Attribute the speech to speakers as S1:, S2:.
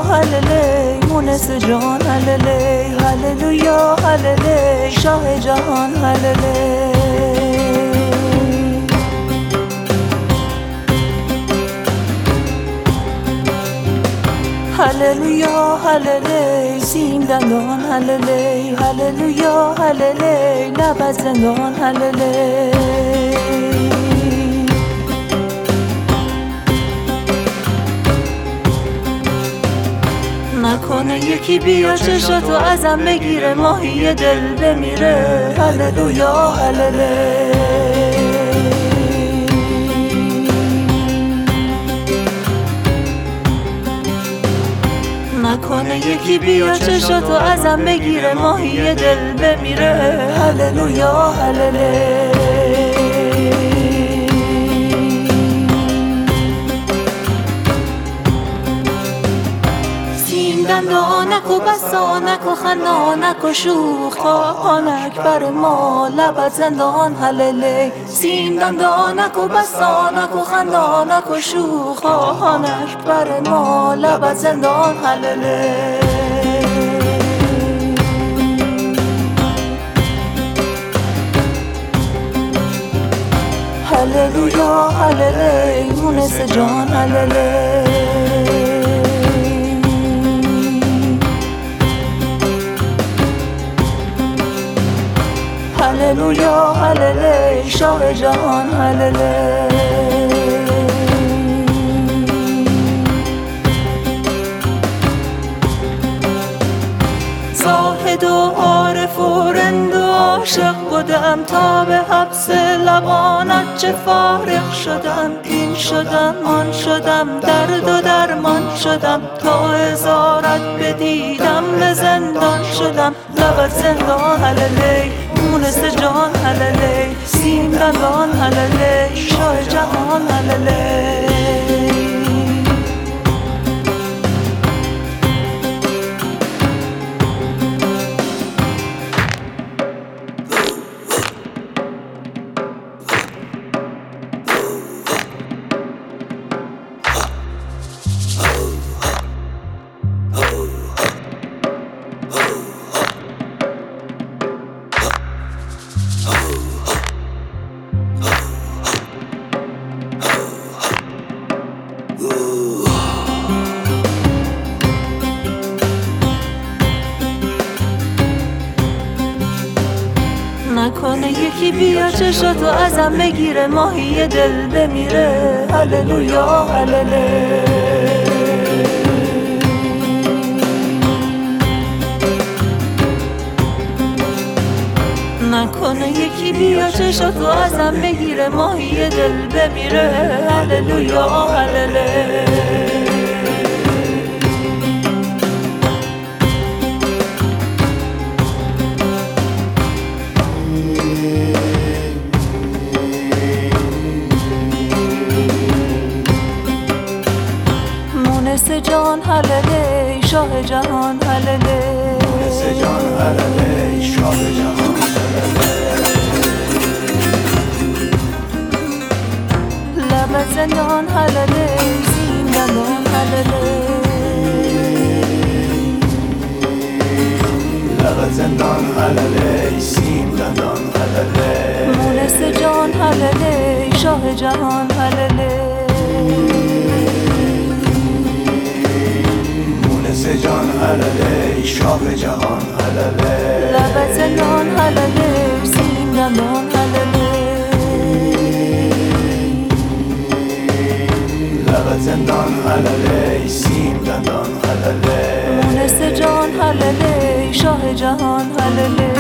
S1: هللی مونس جان هللی هللویا هللی شاه جهان هللی هللویا هللی سیم دندان هللی هللویا هللی لب از زندان هللی نکنه یکی بیا چشاتو ازم بگیره ماهی دل بمیره هللویا هللی نکنه یکی بیا چشاتو ازم بگیره ماهی دل بمیره هللویا هللی دندانک و بسانک و خندانک و شوخ خواهانک بر ما لبت زندان هللی سیم دندانک و بسانک و خندانک و شوخ خواهانک بر ما لبت زندان هللی هللویا هللی مونس جان هللی هللویا هللی شاه جهان هللی زاهد و عارف و رند و عاشق بودم تا به حبس لبانت چه فارغ شدم این شدم آن شدم درد و درمان شدم تا هزارت بدیدم به زندان شدم لبت زندان هللی مونس جان هللی سیم دندان هللی شاه جهان هللی نکنه یکی بیا چشاتو ازم بگیره ماهی دل بمیره هللویا هللی نکنه یکی بیا چشاتو ازم بگیره ماهی دل بمیره هللویا هللی مونس جان هللی شاه جهان هللی
S2: مونس جان هللی شاه جهان
S1: لب زندان هللی سیم دندان هللی
S2: لب زندان هللی سیم دندان هللی
S1: مونس جان هللی شاه جهان هللی
S2: مونس جان هللی شاه جهان هللی
S1: لب زندان هللی سیم دندان هللی
S2: لب زندان هللی سیم دندان هللی
S1: مونس جان هللی شاه جهان هللی